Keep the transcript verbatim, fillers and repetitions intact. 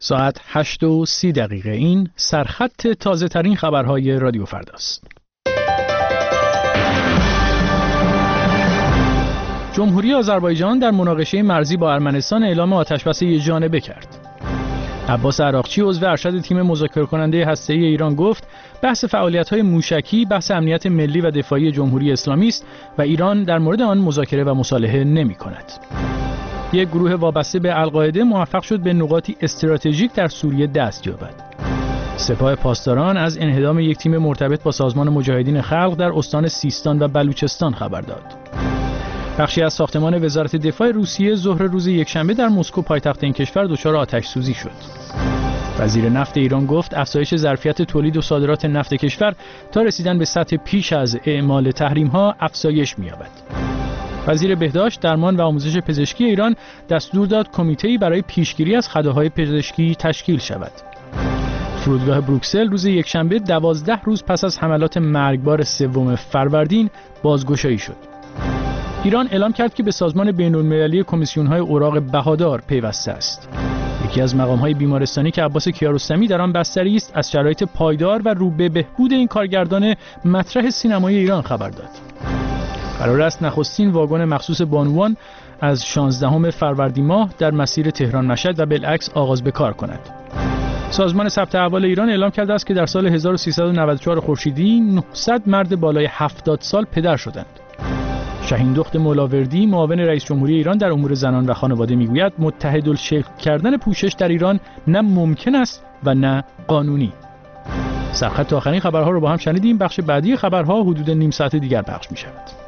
ساعت هشت و سی دقیقه. این سرخط تازه ترین خبرهای رادیو فرداست. جمهوری آذربایجان در مناقشه مرزی با ارمنستان اعلام آتشبس یک جانبه کرد. عباس عراقچی عضو ارشد تیم مذاکره کننده هسته‌ای ایران گفت بحث فعالیت‌های موشکی بحث امنیت ملی و دفاعی جمهوری اسلامی است و ایران در مورد آن مذاکره و مصالحه نمی‌کند. یک گروه وابسته به القاعده موفق شد به نقاطی استراتژیک در سوریه دست یابد. سپاه پاسداران از انهدام یک تیم مرتبط با سازمان مجاهدین خلق در استان سیستان و بلوچستان خبر داد. بخشی از ساختمان وزارت دفاع روسیه ظهر روز یکشنبه در مسکو پایتخت این کشور دچار آتش سوزی شد. وزیر نفت ایران گفت افزایش ظرفیت تولید و صادرات نفت کشور تا رسیدن به سطح پیش از اعمال تحریم‌ها افزایش می‌یابد. وزیر بهداشت، درمان و آموزش پزشکی ایران دستور داد کمیته‌ای برای پیشگیری از خطاهای پزشکی تشکیل شود. فرودگاه بروکسل روز یکشنبه دوازده روز پس از حملات مرگبار سوم فروردین بازگشایی شد. ایران اعلام کرد که به سازمان بین‌المللی کمیسیون‌های اوراق بهادار پیوسته است. یکی از مقام‌های بیمارستانی که عباس کیارستمی در آن بستری است، از شرایط پایدار و رو به بهبود این کارگردان مطرح سینمایی ایران خبر داد. قرار است نخستین واگن مخصوص بانوان از شانزدهم فروردین ماه در مسیر تهران مشهد و بالعکس آغاز به کار کند. سازمان ثبت احوال ایران اعلام کرده است که در سال هزار و سیصد و نود و چهار خورشیدی نهصد مرد بالای هفتاد سال پدر شدند. شاهین دخت مولاوردی، معاون رئیس جمهوری ایران در امور زنان و خانواده میگوید متحدالشکل کردن پوشش در ایران نه ممکن است و نه قانونی. سرخط آخرین خبرها رو با هم شنیدیم. بخش بعدی خبرها حدود نیم ساعت دیگر پخش می شود.